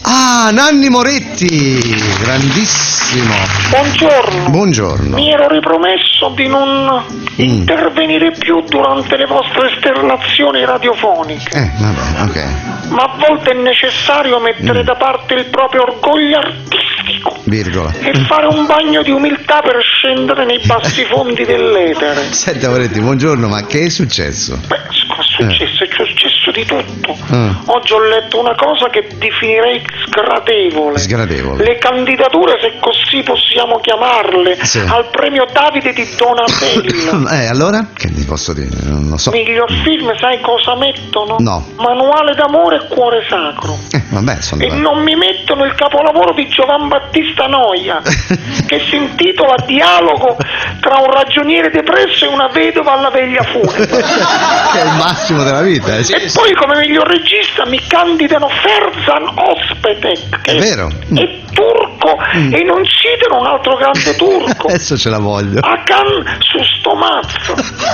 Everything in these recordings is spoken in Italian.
Ah, Nanni Moretti, grandissimo. Buongiorno. Buongiorno. Mi ero ripromesso di non intervenire più durante le vostre esternazioni radiofoniche. Vabbè, ok. Ma a volte è necessario mettere da parte il proprio orgoglio artistico. Virgola. E fare un bagno di umiltà per scendere nei bassi fondi dell'etere. Senta Moretti, buongiorno, ma che è successo? Beh, è successo di tutto. Oggi ho letto una cosa che definirei sgradevole. Sgradevole. Le candidature, se così possiamo chiamarle, Sì. al premio Davide di Donatello. Allora? Che vi posso dire? Non lo so. Miglior film, sai cosa mettono? No. Manuale d'amore e cuore sacro. Vabbè, sono E non mi mettono il capolavoro di Giovan Battista Noia, che si intitola Dialogo tra un ragioniere depresso e una vedova alla veglia funebre. Che è il massimo della vita. Sì. E poi come miglior regista mi candidano Ferzan Özpetek, che È vero. è turco, e non citano un altro grande turco, Adesso ce la voglio. Hakan Sustomaz,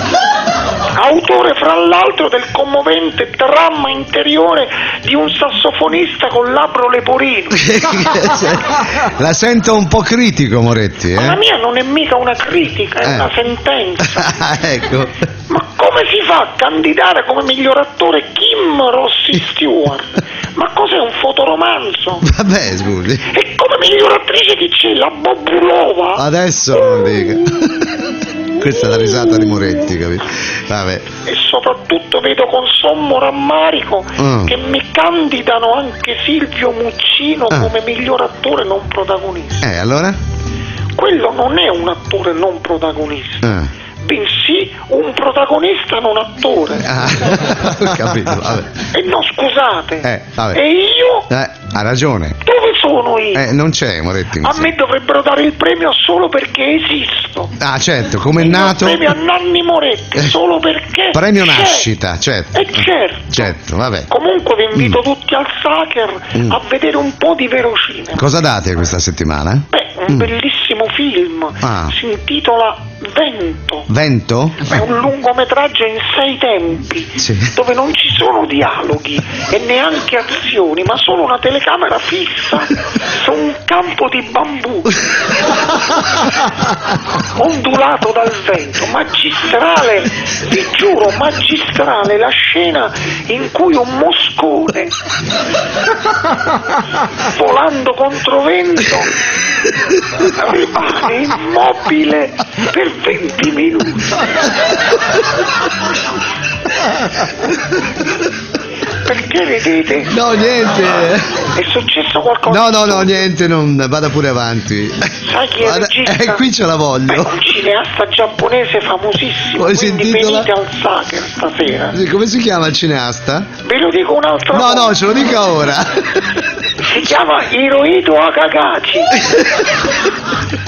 autore fra l'altro del commovente dramma interiore di un sassofonista con labbro leporino. La sento un po' critico, Moretti, Ma la mia non è mica una critica, è una sentenza. Ecco. Ma come si fa a candidare come miglior attore Kim Rossi Stewart? Ma cos'è, un fotoromanzo? Vabbè, scusi. E come miglior attrice chi c'è? La Bobulova? Adesso non dica. Questa è la risata di Moretti, capito? Vabbè. E soprattutto vedo con sommo rammarico che mi candidano anche Silvio Muccino come miglior attore non protagonista. Allora? Quello non è un attore non protagonista, bensì un protagonista non attore. Ho capito, vabbè. E no, scusate. Vabbè. E io? Ha ragione. Dove sono io? Non c'è Moretti. A me dovrebbero dare il premio solo perché esisto. Ah, certo, come è nato. Il premio a Nanni Moretti solo perché Premio c'è. nascita, certo. Certo, vabbè. Comunque vi invito tutti al Sacher a vedere un po' di vero cinema. Cosa date questa settimana? Beh, un bellissimo film. Si intitola Vento. Vento? È un lungometraggio in 6 tempi, dove non ci sono dialoghi e neanche azioni, ma solo una telecamera fissa su un campo di bambù ondulato dal vento. Magistrale, vi giuro, magistrale la scena in cui un moscone, volando contro vento, rimane immobile per 20 minuti. Perché ridete? No, niente. È successo qualcosa? No, niente, non vada pure avanti. Sai chi è il regista? Qui ce la voglio. Un cineasta giapponese famosissimo. Come si quindi intitola? venite al Sacher stasera. Sì, come si chiama il cineasta? Ve lo dico un'altra volta. No, ce lo dica ora. Si chiama Hirohito Akagachi.